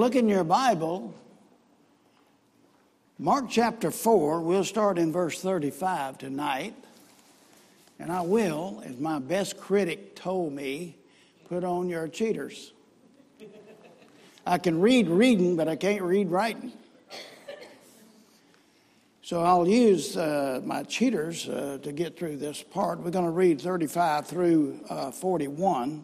look in your Bible, Mark chapter 4, we'll start in verse 35 tonight. And I will, as my best critic told me, put on your cheaters. I can read reading, but I can't read writing. So I'll use my cheaters to get through this part. We're going to read 35 through 41.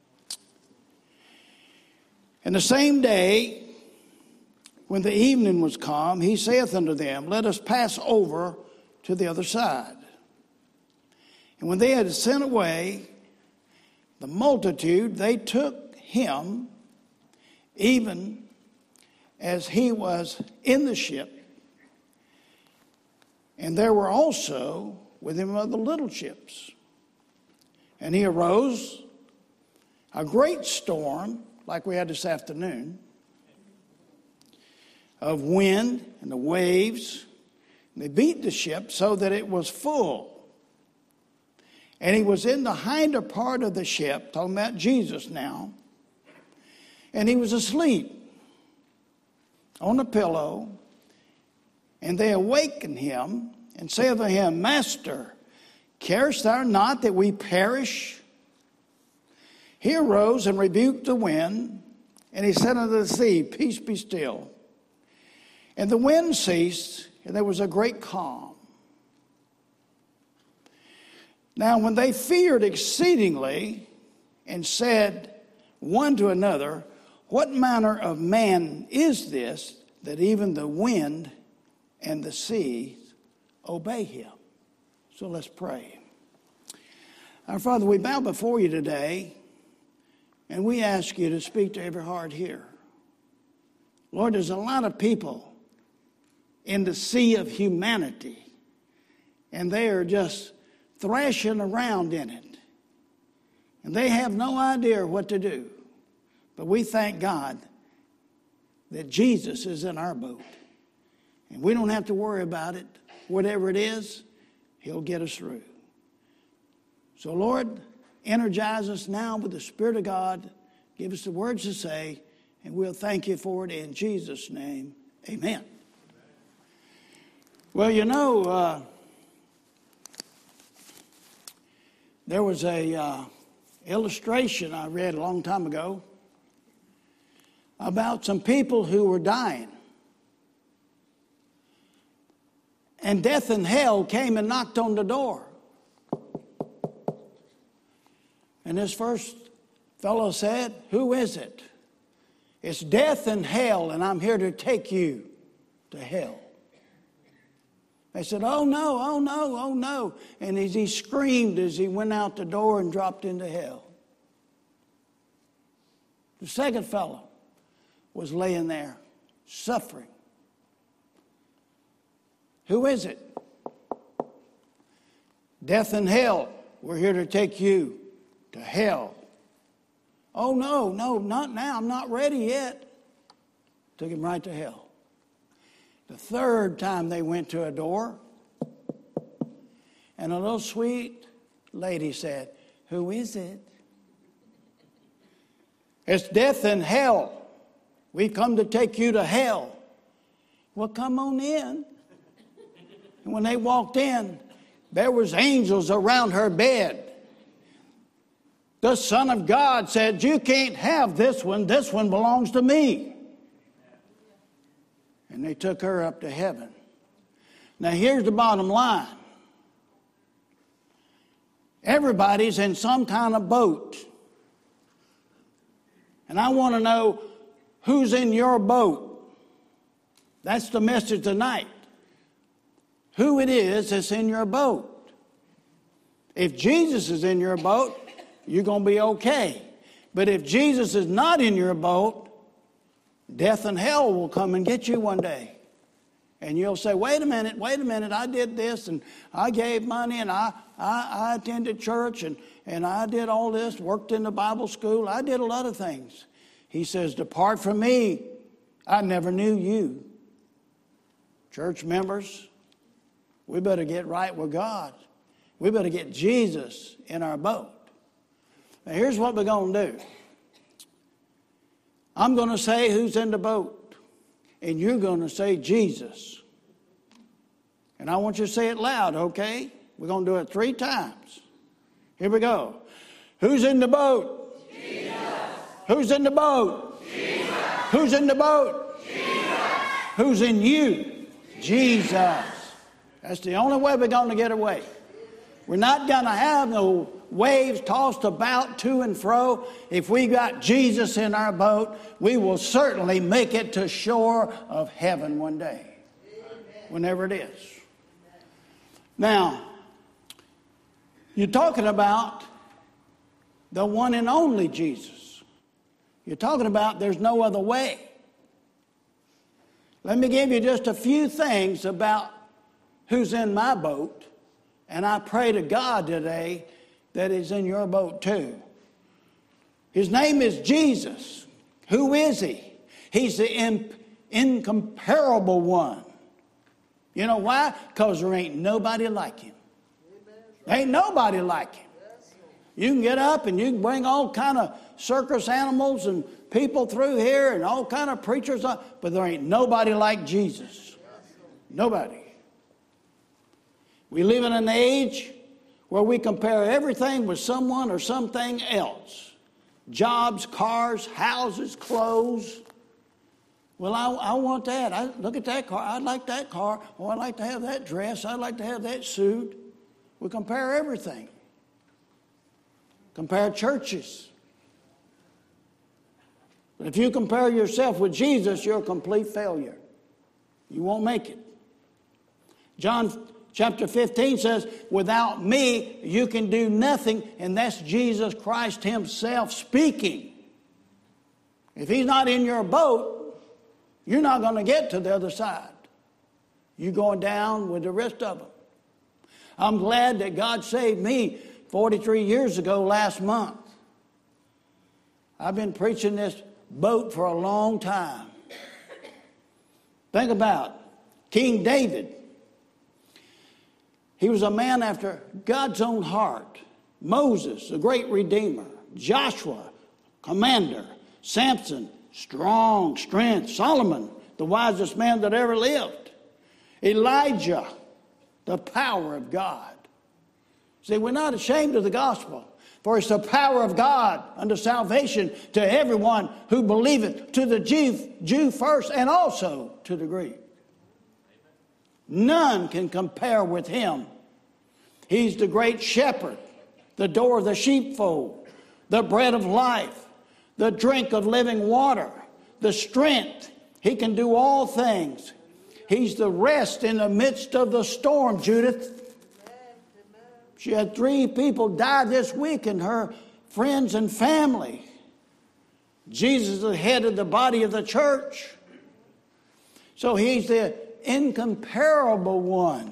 And the same day, when the evening was come, he saith unto them, Let us pass over to the other side. And when they had sent away the multitude, they took him, even as he was in the ship. And there were also with him other little ships. And he arose a great storm, like we had this afternoon, of wind and the waves. And they beat the ship so that it was full. And he was in the hinder part of the ship, talking about Jesus now. And he was asleep on a pillow. And they awakened him and said unto him, Master, carest thou not that we perish? He arose and rebuked the wind, and he said unto the sea, Peace, be still. And the wind ceased, and there was a great calm. Now when they feared exceedingly, and said one to another, What manner of man is this, that even the wind and the sea obey him? So let's pray. Our Father, we bow before you today, and we ask you to speak to every heart here. Lord, there's a lot of people in the sea of humanity, and they are just thrashing around in it. And they have no idea what to do. But we thank God that Jesus is in our boat. And we don't have to worry about it. Whatever it is, he'll get us through. So, Lord, energize us now with the Spirit of God. Give us the words to say, and we'll thank you for it in Jesus' name. Amen. Well, you know, there was a illustration I read a long time ago about some people who were dying. And death and hell came and knocked on the door. And this first fellow said, Who is it? It's death and hell, and I'm here to take you to hell. They said, Oh no, oh no, oh no. And as he screamed as he went out the door and dropped into hell. The second fellow was laying there, suffering. Who is it? Death and hell. We're here to take you to hell. Oh no, not now. I'm not ready yet. Took him right to hell. The third time they went to a door, and a little sweet lady said, Who is it? It's death and hell. We've come to take you to hell. Well, come on in. And when they walked in, there was angels around her bed. The Son of God said, You can't have this one. This one belongs to me. And they took her up to heaven. Now here's the bottom line. Everybody's in some kind of boat. And I want to know who's in your boat. That's the message tonight. Who it is that's in your boat. If Jesus is in your boat, you're going to be okay. But if Jesus is not in your boat, death and hell will come and get you one day. And you'll say, wait a minute, I did this, and I gave money, and I attended church, and I did all this, worked in the Bible school. I did a lot of things. He says, Depart from me. I never knew you. Church members, we better get right with God. We better get Jesus in our boat. Now, here's what we're going to do. I'm going to say who's in the boat, and you're going to say Jesus. And I want you to say it loud, okay? We're going to do it 3 times. Here we go. Who's in the boat? Jesus. Who's in the boat? Jesus. Who's in the boat? Jesus. Who's in you? Jesus. That's the only way we're going to get away. We're not going to have no waves tossed about to and fro. If we got Jesus in our boat, we will certainly make it to shore of heaven one day, whenever it is. Now, you're talking about the one and only Jesus. You're talking about there's no other way. Let me give you just a few things about who's in my boat, and I pray to God today that is in your boat too. His name is Jesus. Who is he? He's the incomparable one. You know why? Because there ain't nobody like him. There ain't nobody like him. You can get up and you can bring all kind of circus animals and people through here and all kind of preachers, but there ain't nobody like Jesus. Nobody. We live in an age where we compare everything with someone or something else. Jobs, cars, houses, clothes. Well, I want that. Look at that car. I'd like that car. Oh, I'd like to have that dress. I'd like to have that suit. We compare everything. Compare churches. But if you compare yourself with Jesus, you're a complete failure. You won't make it. John chapter 15 says, without me, you can do nothing. And that's Jesus Christ himself speaking. If he's not in your boat, you're not going to get to the other side. You're going down with the rest of them. I'm glad that God saved me 43 years ago last month. I've been preaching this boat for a long time. Think about King David. He was a man after God's own heart. Moses, the great redeemer. Joshua, commander. Samson, strong strength. Solomon, the wisest man that ever lived. Elijah, the power of God. See, we're not ashamed of the gospel, for it's the power of God unto salvation to everyone who believeth, to the Jew first and also to the Greek. None can compare with him. He's the great shepherd, the door of the sheepfold, the bread of life, the drink of living water, the strength. He can do all things. He's the rest in the midst of the storm, Judith. She had 3 people die this week in her friends and family. Jesus is the head of the body of the church. So he's the incomparable one.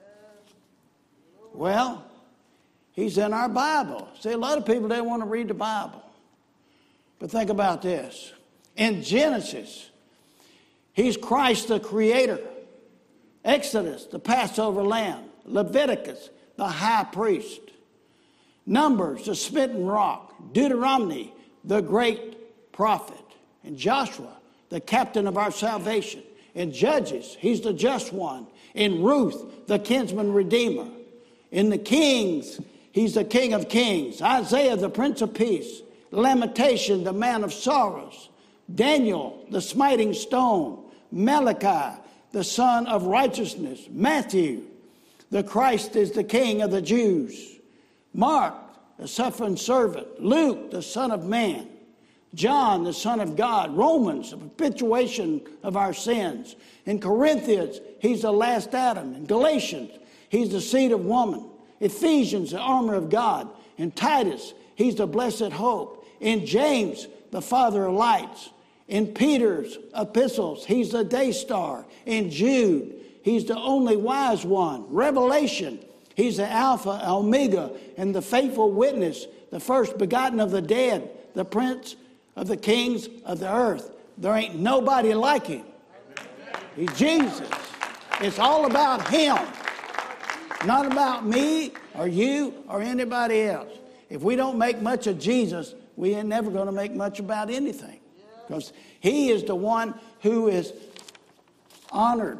Well, he's in our Bible. See, a lot of people, they want to read the Bible. But think about this. In Genesis, he's Christ the Creator. Exodus, the Passover lamb. Leviticus, the high priest. Numbers, the smitten rock. Deuteronomy, the great prophet. And Joshua, the captain of our salvation. In Judges, he's the just one. In Ruth, the kinsman redeemer. In the Kings, he's the King of kings. Isaiah, the Prince of Peace. Lamentation, the man of sorrows. Daniel, the smiting stone. Malachi, the son of righteousness. Matthew, the Christ is the King of the Jews. Mark, the suffering servant. Luke, the Son of Man. John, the Son of God. Romans, the perpetuation of our sins. In Corinthians, he's the last Adam. In Galatians, he's the seed of woman. Ephesians, the armor of God. In Titus, he's the blessed hope. In James, the father of lights. In Peter's epistles, he's the day star. In Jude, he's the only wise one. Revelation, he's the Alpha, Omega, and the faithful witness, the first begotten of the dead, the prince of the kings of the earth. There ain't nobody like him. He's Jesus. It's all about him. Not about me or you or anybody else. If we don't make much of Jesus, we ain't never going to make much about anything. Because he is the one who is honored.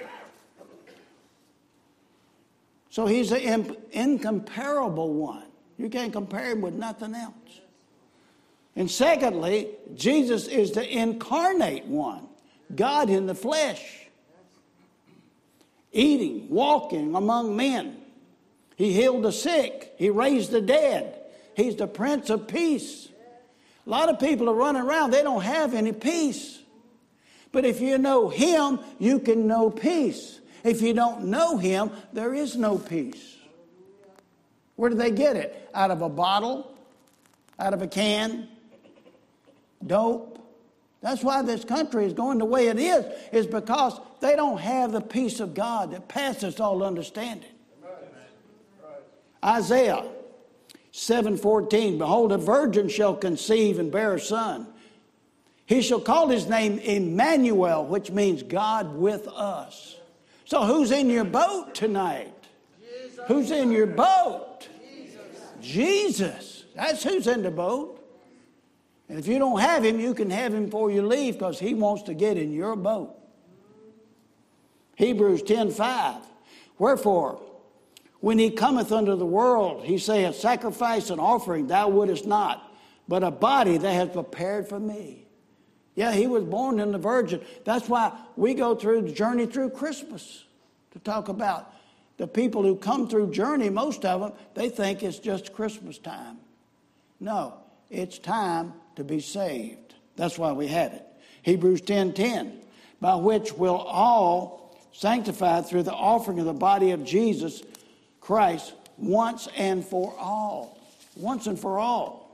So he's an incomparable one. You can't compare him with nothing else. And secondly, Jesus is the incarnate one, God in the flesh, eating, walking among men. He healed the sick. He raised the dead. He's the Prince of Peace. A lot of people are running around. They don't have any peace. But if you know him, you can know peace. If you don't know him, there is no peace. Where do they get it? Out of a bottle? Out of a can? Dope? That's why this country is going the way it is because they don't have the peace of God that passes all understanding. Isaiah 7:14, behold, a virgin shall conceive and bear a son. He shall call his name Emmanuel, which means God with us. So who's in your boat tonight? Jesus. Who's in your boat? Jesus. That's who's in the boat. And if you don't have him, you can have him before you leave because he wants to get in your boat. Hebrews 10:5. Wherefore, when he cometh unto the world, he saith, sacrifice and offering thou wouldest not, but a body thou hast prepared for me. Yeah, he was born in the virgin. That's why we go through the journey through Christmas to talk about the people who come through journey. Most of them, they think it's just Christmas time. No, it's time to be saved. That's why we have it. Hebrews 10:10, by which will all sanctified through the offering of the body of Jesus Christ once and for all. Once and for all.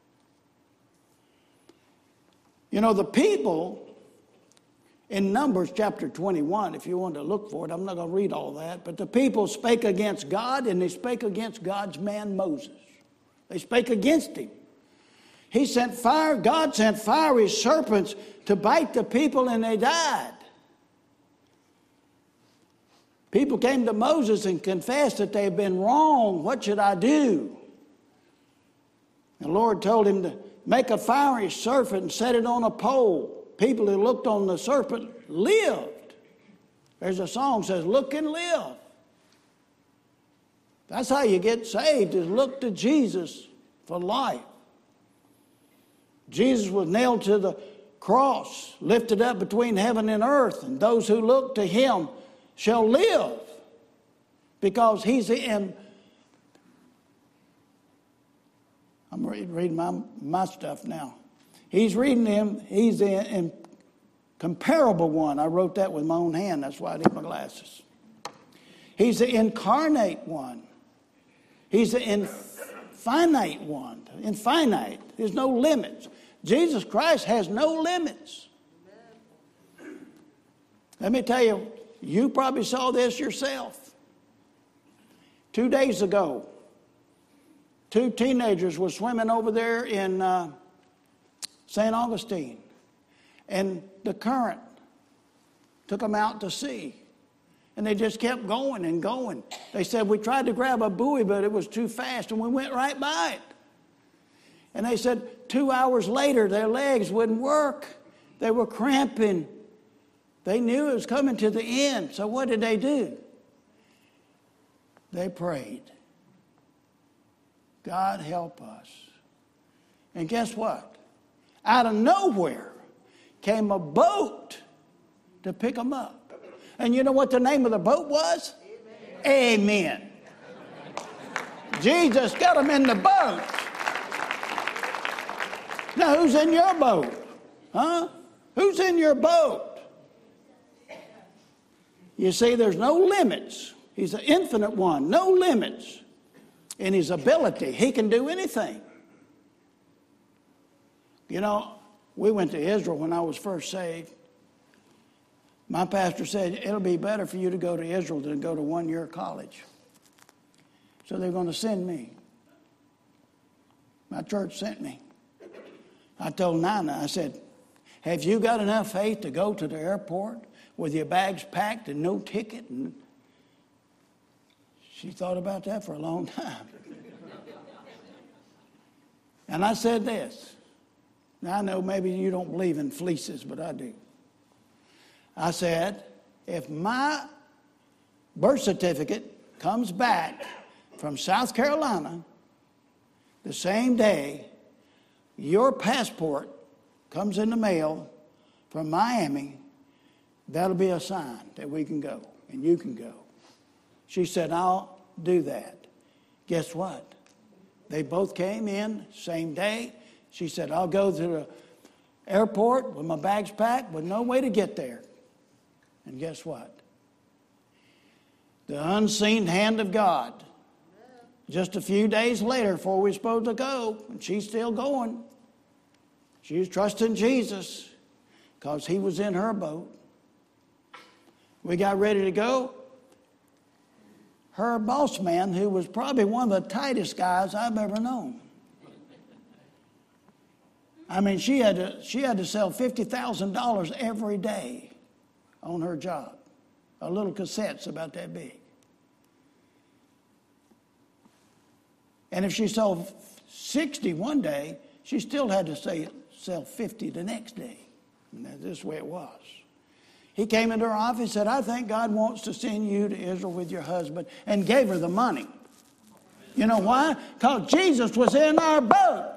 You know, the people in Numbers chapter 21, if you want to look for it, I'm not going to read all that, but the people spake against God and they spake against God's man Moses. They spake against him. He sent fire, God sent fiery serpents to bite the people and they died. People came to Moses and confessed that they had been wrong. What should I do? The Lord told him to make a fiery serpent and set it on a pole. People who looked on the serpent lived. There's a song that says, look and live. That's how you get saved, is look to Jesus for life. Jesus was nailed to the cross, lifted up between heaven and earth, and those who look to him shall live, because he's in. I'm reading my stuff now. He's reading him. He's the incomparable one. I wrote that with my own hand. That's why I need my glasses. He's the incarnate one. He's the infinite one. Infinite. There's no limits. Jesus Christ has no limits. Let me tell you, you probably saw this yourself. 2 days ago, 2 teenagers were swimming over there in St. Augustine, and the current took them out to sea, and they just kept going and going. They said, we tried to grab a buoy, but it was too fast, and we went right by it. And they said 2 hours later, their legs wouldn't work. They were cramping. They knew it was coming to the end. So what did they do? They prayed. God help us. And guess what? Out of nowhere came a boat to pick them up. And you know what the name of the boat was? Amen. Jesus got them in the boat. Now who's in your boat? Huh? Who's in your boat? You see, there's no limits. He's the infinite one, no limits in his ability. He can do anything. You know, we went to Israel when I was first saved. My pastor said, it'll be better for you to go to Israel than go to one-year college. So they're going to send me. My church sent me. I told Nana, I said, have you got enough faith to go to the airport with your bags packed and no ticket? And she thought about that for a long time. And I said this, Now, I know maybe you don't believe in fleeces, but I do. I said, if my birth certificate comes back from South Carolina the same day your passport comes in the mail from Miami, that'll be a sign that we can go and you can go. She said, I'll do that. Guess what? They both came in same day. She said, I'll go to the airport with my bags packed with no way to get there. And guess what? The unseen hand of God. Just a few days later, before we were supposed to go, and she's still going. She was trusting Jesus because he was in her boat. We got ready to go. Her boss man, who was probably one of the tightest guys I've ever known. I mean, she had to sell $50,000 every day on her job. A little cassette's about that big. And if she sold 60 one day, she still had to sell 50 the next day. And that's just the way it was. He came into her office and said, I think God wants to send you to Israel with your husband, and gave her the money. You know why? Because Jesus was in our boat.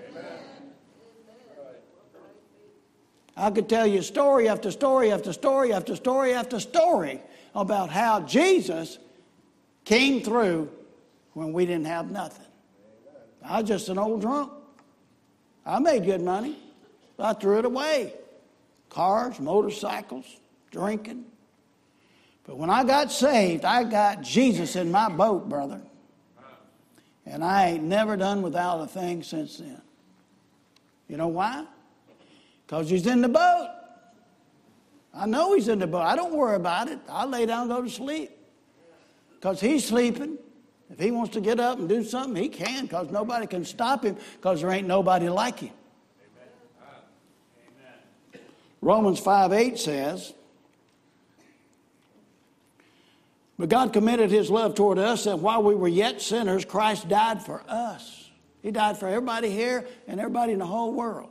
I could tell you story after story after story after story after story about how Jesus came through when we didn't have nothing. I was just an old drunk. I made good money. I threw it away. Cars, motorcycles, drinking. But when I got saved, I got Jesus in my boat, brother. And I ain't never done without a thing since then. You know why? Because he's in the boat. I know he's in the boat. I don't worry about it. I lay down and go to sleep. Because he's sleeping. If he wants to get up and do something, he can, because nobody can stop him, because there ain't nobody like him. Amen. Romans 5:8 says, but God commended his love toward us, that while we were yet sinners, Christ died for us. He died for everybody here and everybody in the whole world.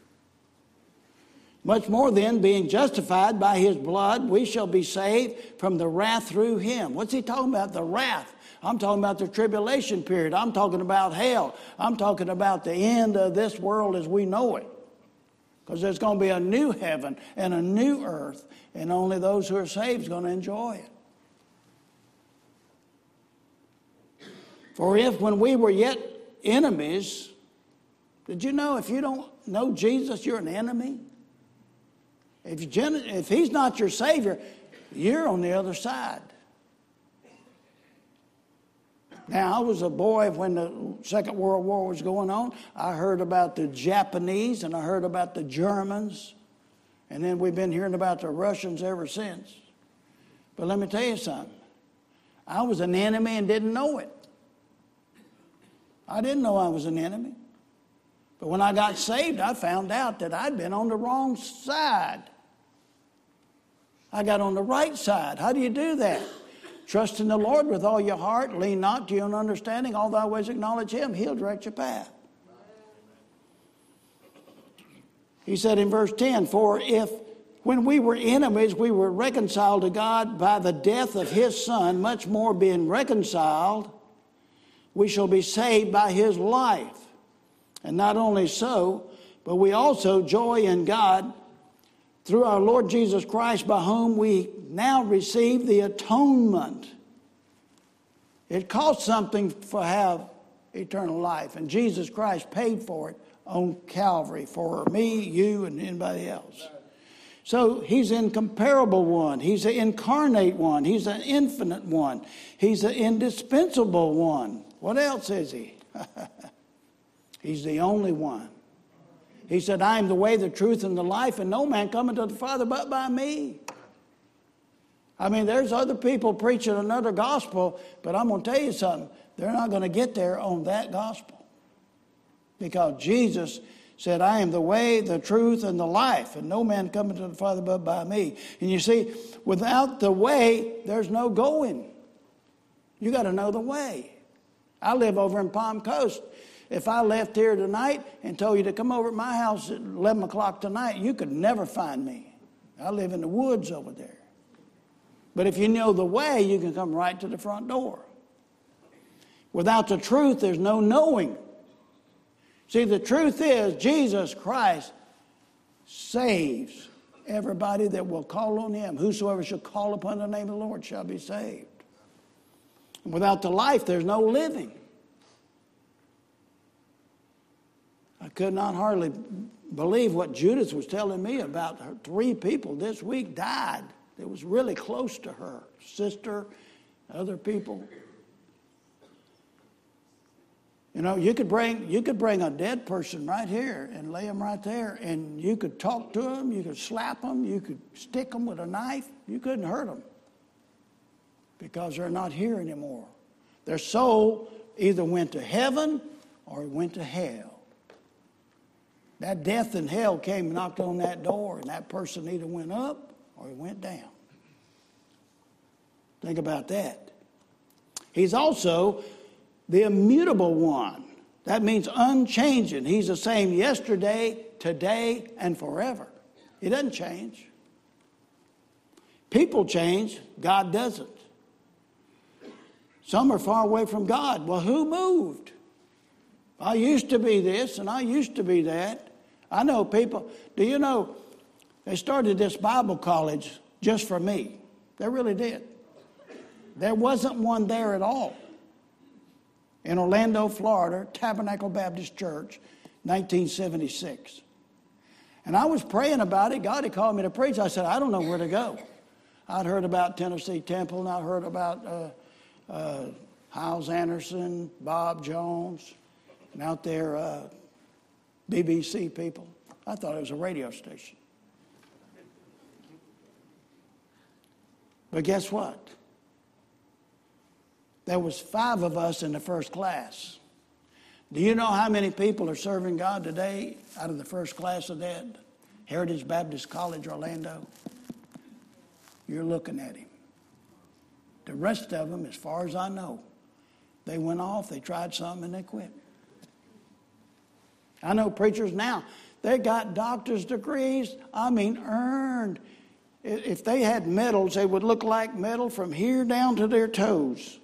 Much more then, being justified by his blood, we shall be saved from the wrath through him. What's he talking about? The wrath. I'm talking about the tribulation period. I'm talking about hell. I'm talking about the end of this world as we know it. Because there's going to be a new heaven and a new earth, and only those who are saved are going to enjoy it. For if when we were yet enemies, did you know if you don't know Jesus, you're an enemy? If he's not your Savior, you're on the other side. Now, I was a boy when the Second World War was going on. I heard about the Japanese and I heard about the Germans. And then we've been hearing about the Russians ever since. But let me tell you something. I was an enemy and didn't know it. I didn't know I was an enemy. But when I got saved, I found out that I'd been on the wrong side. I got on the right side. How do you do that? Trust in the Lord with all your heart. Lean not to your own understanding. All thy ways acknowledge him. He'll direct your path. He said in verse 10, for if when we were enemies, we were reconciled to God by the death of his Son, much more being reconciled, we shall be saved by his life. And not only so, but we also joy in God through our Lord Jesus Christ, by whom we now receive the atonement. It costs something to have eternal life, and Jesus Christ paid for it on Calvary for me, you, and anybody else. So he's an incomparable one. He's an incarnate one. He's an infinite one. He's an indispensable one. What else is he? He's the only one. He said, I am the way, the truth, and the life, and no man cometh to the Father but by me. I mean, there's other people preaching another gospel, but I'm going to tell you something. They're not going to get there on that gospel. Because Jesus said, I am the way, the truth, and the life, and no man cometh to the Father but by me. And you see, without the way, there's no going. You got to know the way. I live over in Palm Coast. If I left here tonight and told you to come over at my house at 11 o'clock tonight, you could never find me. I live in the woods over there. But if you know the way, you can come right to the front door. Without the truth, there's no knowing. See, the truth is Jesus Christ saves everybody that will call on him. Whosoever shall call upon the name of the Lord shall be saved. And without the life, there's no living. I could not hardly believe what Judith was telling me about her. 3 people this week died. It was really close to her. Sister, other people. You know, you could bring a dead person right here and lay them right there, and you could talk to them, you could slap them, you could stick them with a knife. You couldn't hurt them because they're not here anymore. Their soul either went to heaven or it went to hell. That death and hell came and knocked on that door, and that person either went up or he went down. Think about that. He's also the immutable one. That means unchanging. He's the same yesterday, today, and forever. He doesn't change. People change. God doesn't. Some are far away from God. Well, who moved? I used to be this and I used to be that. I know people. Do you know they started this Bible college just for me? They really did. There wasn't one there at all. In Orlando, Florida, Tabernacle Baptist Church, 1976. And I was praying about it. God had called me to preach. I said, I don't know where to go. I'd heard about Tennessee Temple, and I heard about Hyles Anderson, Bob Jones, and out there, BBC people. I thought it was a radio station. But guess what? There was 5 of us in the first class. Do you know how many people are serving God today out of the first class of that? Heritage Baptist College, Orlando. You're looking at him. The rest of them, as far as I know, they went off, they tried something, and they quit. I know preachers now, they got doctor's degrees, earned. If they had medals, they would look like metal from here down to their toes.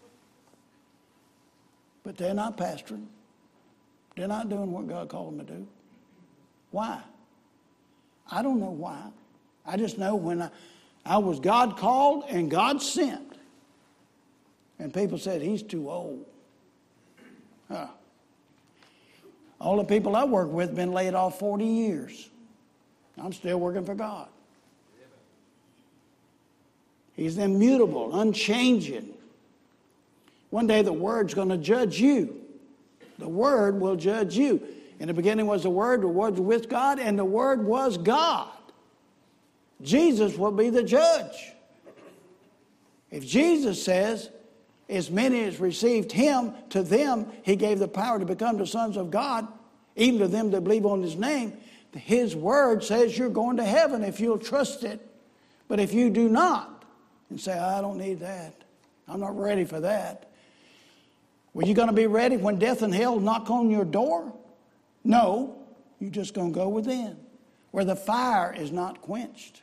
But they're not pastoring. They're not doing what God called them to do. Why? I don't know why. I just know when I was God called and God sent. And people said, he's too old. All the people I work with have been laid off 40 years. I'm still working for God. He's immutable, unchanging. One day the Word's going to judge you. The Word will judge you. In the beginning was the Word was with God, and the Word was God. Jesus will be the judge. If Jesus says, as many as received him, to them he gave the power to become the sons of God, even to them that believe on his name, his word says you're going to heaven if you'll trust it. But if you do not, and say, I don't need that, I'm not ready for that. Were you going to be ready when death and hell knock on your door? No, you're just going to go within, where the fire is not quenched.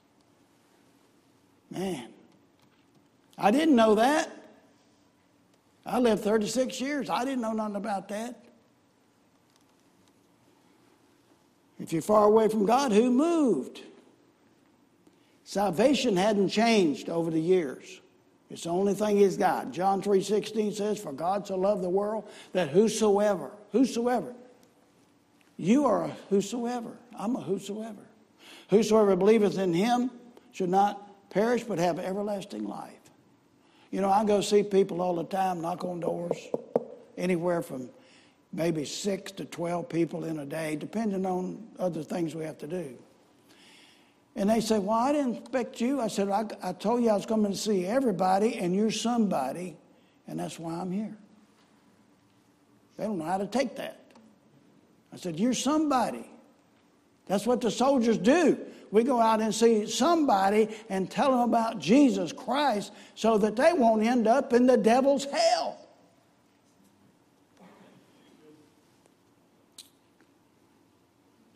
Man, I didn't know that. I lived 36 years. I didn't know nothing about that. If you're far away from God, who moved? Salvation hadn't changed over the years. It's the only thing he's got. John 3:16 says, for God so loved the world that whosoever. You are a whosoever. I'm a whosoever. Whosoever believeth in him should not perish but have everlasting life. You know, I go see people all the time, knock on doors, anywhere from maybe 6 to 12 people in a day, depending on other things we have to do. And they say, well, I didn't expect you. I said, I told you I was coming to see everybody, and you're somebody, and that's why I'm here. They don't know how to take that. I said, you're somebody. That's what the soldiers do. We go out and see somebody and tell them about Jesus Christ so that they won't end up in the devil's hell.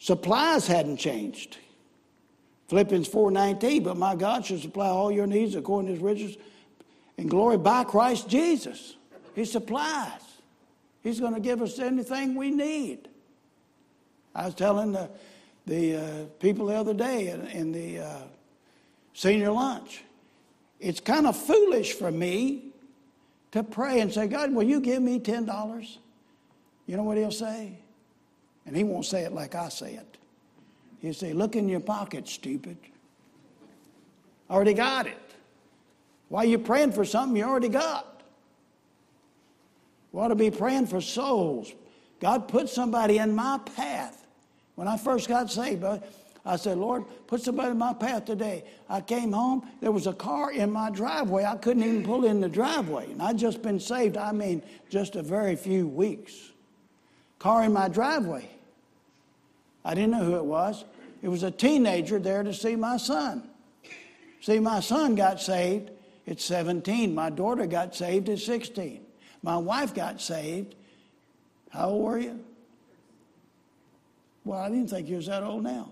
Supplies hadn't changed. Philippians 4:19, but my God shall supply all your needs according to his riches and glory by Christ Jesus. He supplies. He's going to give us anything we need. I was telling the people the other day in the senior lunch, it's kind of foolish for me to pray and say, God, will you give me $10? You know what he'll say? And he won't say it like I say it. He'll say, look in your pocket, stupid. Already got it. Why are you praying for something you already got? We ought to be praying for souls. God put somebody in my path. When I first got saved, I said, Lord, put somebody in my path today. I came home, there was a car in my driveway. I couldn't even pull in the driveway. And I'd just been saved, just a very few weeks. Car in my driveway. I didn't know who it was. It was a teenager there to see my son. See, my son got saved at 17. My daughter got saved at 16. My wife got saved. How old were you? Well, I didn't think you was that old now.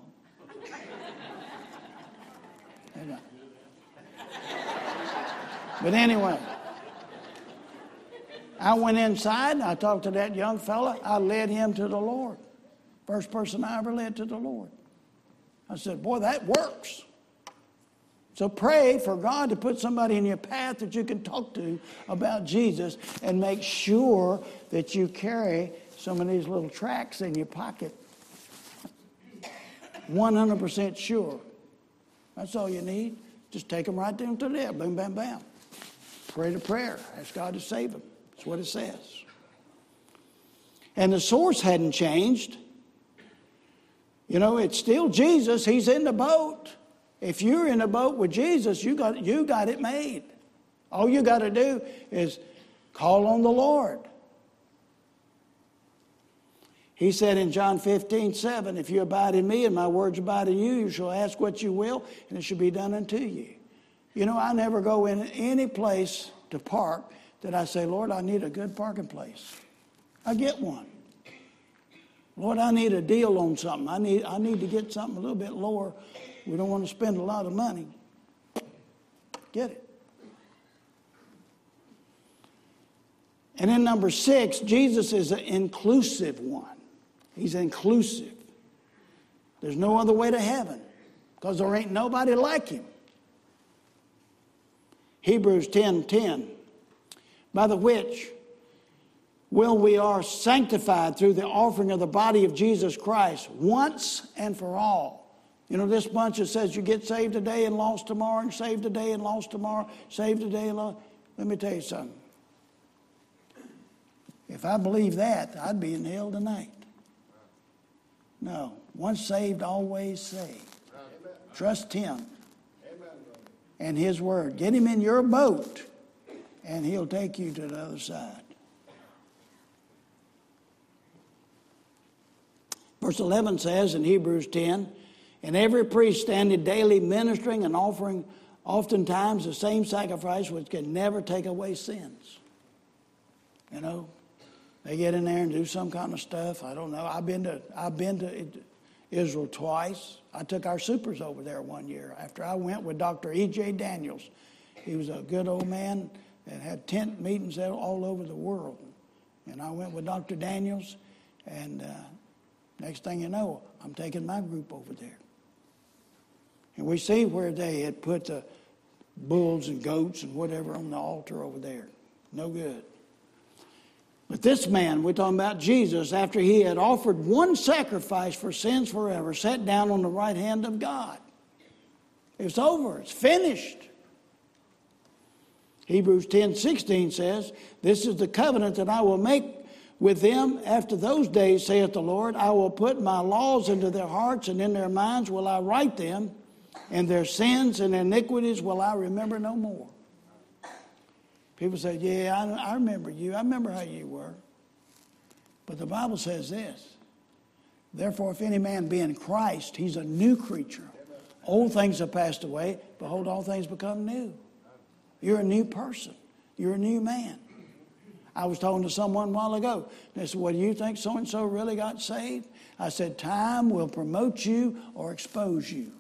But anyway, I went inside and I talked to that young fella. I led him to the Lord. First person I ever led to the Lord. I said, boy, that works. So pray for God to put somebody in your path that you can talk to about Jesus, and make sure that you carry some of these little tracts in your pocket. 100% sure. That's all you need. Just take them right down to there. Boom, bam, bam. Pray the prayer. Ask God to save them. That's what it says. And the source hadn't changed. You know, it's still Jesus. He's in the boat. If you're in a boat with Jesus, you got it made. All you got to do is call on the Lord. He said in John 15:7, if you abide in me and my words abide in you, you shall ask what you will, and it shall be done unto you. You know, I never go in any place to park that I say, Lord, I need a good parking place. I get one. Lord, I need a deal on something. I need to get something a little bit lower. We don't want to spend a lot of money. Get it. And then number 6, Jesus is an inclusive one. He's inclusive. There's no other way to heaven because there ain't nobody like him. Hebrews 10:10, by the which we are sanctified through the offering of the body of Jesus Christ once and for all. You know, this bunch that says you get saved today and lost tomorrow, and saved today and lost tomorrow, saved today and lost. Let me tell you something. If I believe that, I'd be in hell tonight. No. Once saved, always saved. Amen. Trust him. Amen. And his word. Get him in your boat, and he'll take you to the other side. Verse 11 says in Hebrews 10, and every priest standing daily ministering and offering oftentimes the same sacrifice which can never take away sins. You know, they get in there and do some kind of stuff. I don't know. I've been to Israel twice. I took our supers over there one year after I went with Dr. E.J. Daniels. He was a good old man that had tent meetings all over the world. And I went with Dr. Daniels, and next thing you know, I'm taking my group over there. And we see where they had put the bulls and goats and whatever on the altar over there. No good. But this man, we're talking about Jesus, after he had offered one sacrifice for sins forever, sat down on the right hand of God. It's over. It's finished. Hebrews 10:16 says, this is the covenant that I will make with them after those days, saith the Lord. I will put my laws into their hearts, and in their minds will I write them, and their sins and iniquities will I remember no more. People say, yeah, I remember you. I remember how you were. But the Bible says this. Therefore, if any man be in Christ, he's a new creature. Old things have passed away. Behold, all things become new. You're a new person. You're a new man. I was talking to someone a while ago. They said, well, do you think so-and-so really got saved? I said, time will promote you or expose you.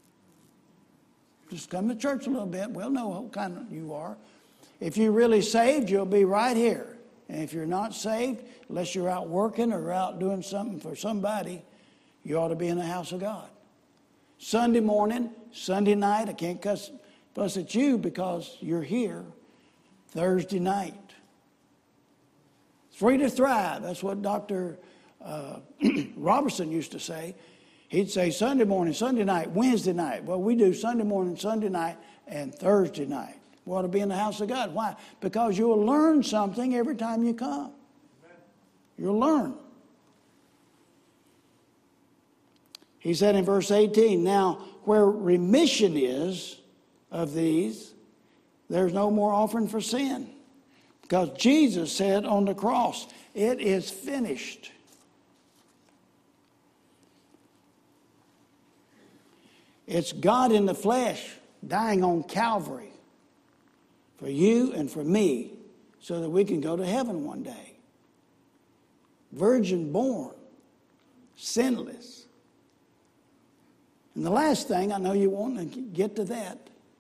Just come to church a little bit. We'll know what kind of you are. If you're really saved, you'll be right here. And if you're not saved, unless you're out working or out doing something for somebody, you ought to be in the house of God. Sunday morning, Sunday night, I can't fuss at you because you're here. Thursday night. Free to thrive. That's what Dr. Robertson used to say. He'd say Sunday morning, Sunday night, Wednesday night. Well, we do Sunday morning, Sunday night, and Thursday night. We ought to be in the house of God. Why? Because you'll learn something every time you come. You'll learn. He said in verse 18, now where remission is of these, there's no more offering for sin. Because Jesus said on the cross, it is finished. It's God in the flesh dying on Calvary for you and for me so that we can go to heaven one day. Virgin born, sinless. And the last thing, I know you want to get to that.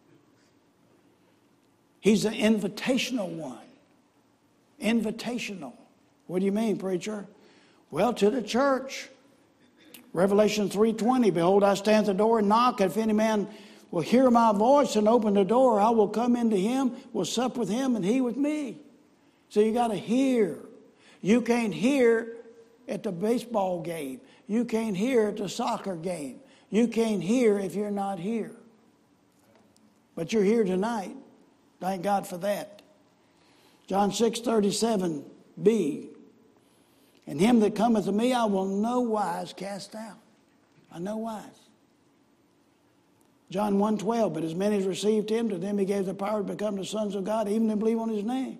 He's an invitational one. Invitational. What do you mean, preacher? Well, to the church. Revelation 3:20, behold, I stand at the door and knock. If any man will hear my voice and open the door, I will come into him, will sup with him, and he with me. So you got to hear. You can't hear at the baseball game. You can't hear at the soccer game. You can't hear if you're not here. But you're here tonight. Thank God for that. John 6:37b. And him that cometh to me I will no wise cast out. I no wise. John 1:12. But as many as received him, to them he gave the power to become the sons of God, even to believe on his name.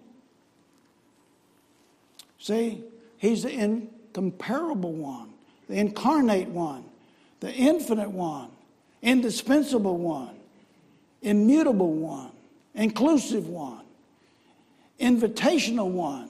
See, he's the incomparable one, the incarnate one, the infinite one, indispensable one, immutable one, inclusive one, invitational one.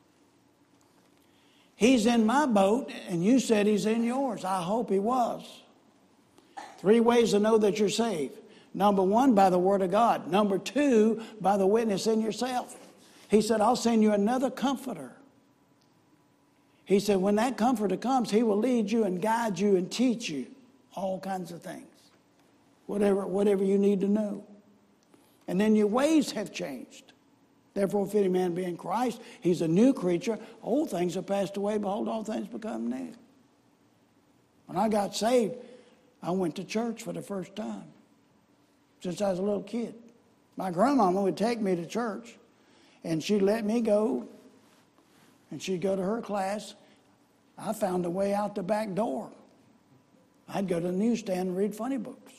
He's in my boat, and you said he's in yours. I hope he was. 3 ways to know that you're saved. Number 1, by the word of God. Number 2, by the witness in yourself. He said, I'll send you another comforter. He said, when that comforter comes, he will lead you and guide you and teach you all kinds of things. Whatever you need to know. And then your ways have changed. Therefore, if any man be in Christ, he's a new creature. Old things have passed away. Behold, all things become new. When I got saved, I went to church for the first time since I was a little kid. My grandmama would take me to church, and she'd let me go, and she'd go to her class. I found a way out the back door. I'd go to the newsstand and read funny books.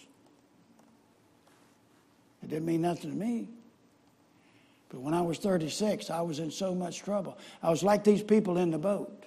It didn't mean nothing to me. But when I was 36, I was in so much trouble. I was like these people in the boat.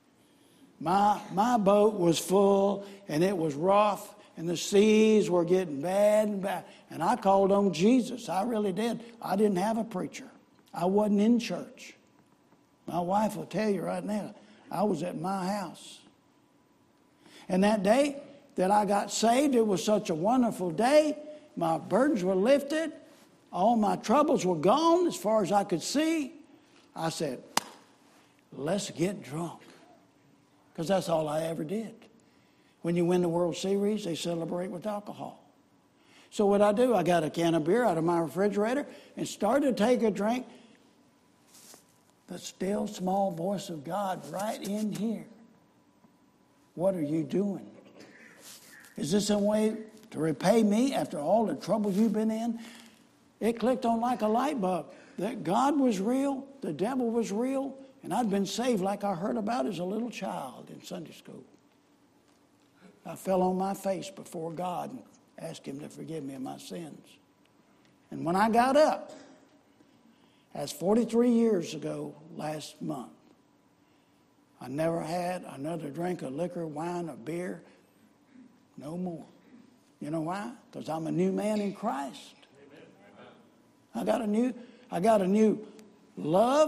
My boat was full, and it was rough, and the seas were getting bad and bad. And I called on Jesus. I really did. I didn't have a preacher. I wasn't in church. My wife will tell you right now, I was at my house. And that day that I got saved, it was such a wonderful day. My burdens were lifted. All my troubles were gone as far as I could see. I said, let's get drunk. Because that's all I ever did. When you win the World Series, they celebrate with alcohol. So what I do, I got a can of beer out of my refrigerator and started to take a drink. The still small voice of God right in here. What are you doing? Is this a way to repay me after all the trouble you've been in? It clicked on like a light bulb that God was real, the devil was real, and I'd been saved like I heard about as a little child in Sunday school. I fell on my face before God and asked him to forgive me of my sins. And when I got up, that's 43 years ago last month, I never had another drink of liquor, wine, or beer, no more. You know why? Because I'm a new man in Christ. I got a new love,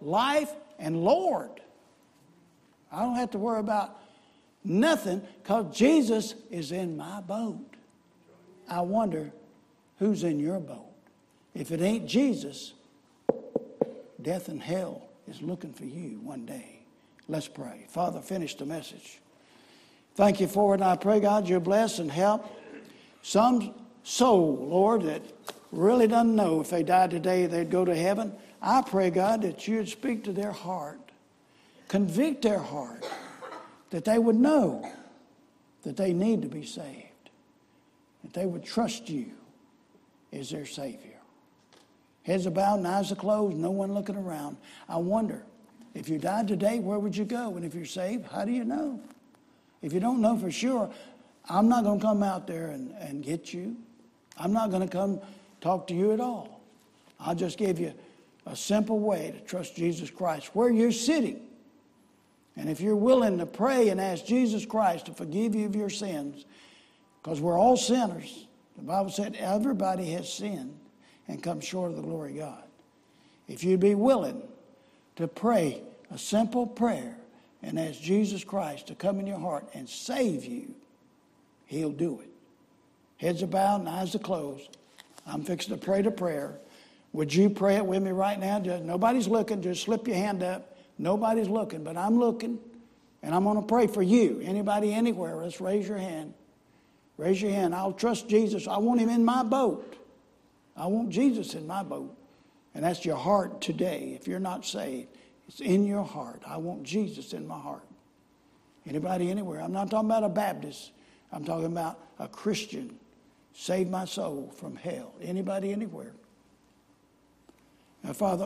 life and Lord. I don't have to worry about nothing because Jesus is in my boat. I wonder who's in your boat. If it ain't Jesus, death and hell is looking for you one day. Let's pray. Father, finish the message. Thank you for it. And I pray, God, you'll bless and help some soul, Lord, that really doesn't know if they died today they'd go to heaven. I pray, God, that you'd speak to their heart, convict their heart, that they would know that they need to be saved, that they would trust you as their Savior. Heads are bowed and eyes are closed, no one looking around. I wonder, if you died today, where would you go? And if you're saved, how do you know? If you don't know for sure, I'm not going to come out there and get you. I'm not going to come talk to you at all. I'll just give you a simple way to trust Jesus Christ where you're sitting. And if you're willing to pray and ask Jesus Christ to forgive you of your sins, because we're all sinners. The Bible said everybody has sinned and come short of the glory of God. If you'd be willing to pray a simple prayer and ask Jesus Christ to come in your heart and save you, he'll do it. Heads are bowed and eyes are closed. I'm fixing to pray the prayer. Would you pray it with me right now? Nobody's looking. Just slip your hand up. Nobody's looking, but I'm looking, and I'm going to pray for you. Anybody, anywhere, let's raise your hand. Raise your hand. I'll trust Jesus. I want him in my boat. I want Jesus in my boat. And that's your heart today. If you're not saved, it's in your heart. I want Jesus in my heart. Anybody, anywhere. I'm not talking about a Baptist. I'm talking about a Christian. Save my soul from hell. Anybody, anywhere. Now, Father,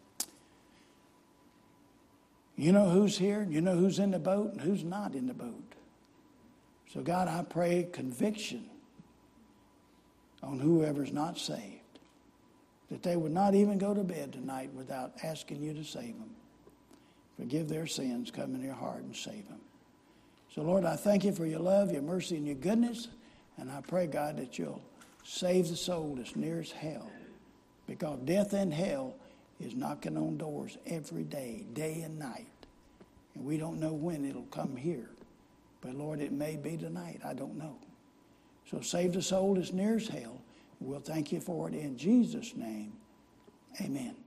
you know who's here, you know who's in the boat and who's not in the boat. So, God, I pray conviction on whoever's not saved, that they would not even go to bed tonight without asking you to save them. Forgive their sins, come in their heart and save them. So, Lord, I thank you for your love, your mercy, and your goodness. And I pray, God, that you'll save the soul that's nearest hell. Because death and hell is knocking on doors every day, day and night. And we don't know when it'll come here. But, Lord, it may be tonight. I don't know. So save the soul that's nearest hell. We'll thank you for it in Jesus' name. Amen.